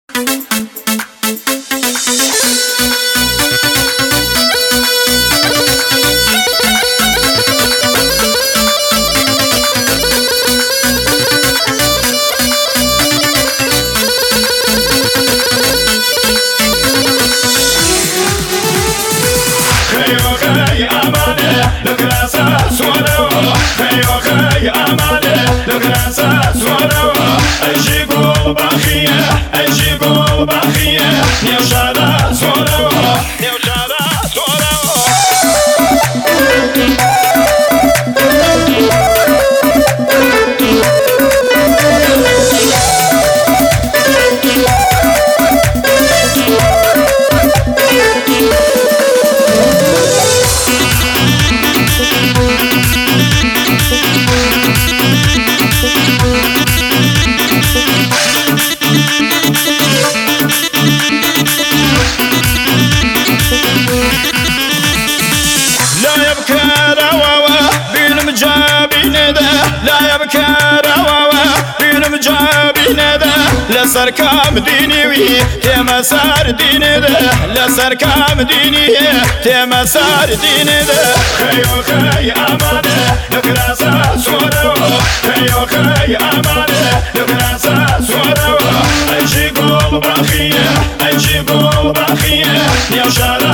لسر كام ديني وي تمسار ديني ده لسر كام ديني تمسار ديني ده خيو خي أمانة نكراسا سورو خيو خي أمانة نكراسا سورو أيشي قول باخية أيشي قول باخية يا شارع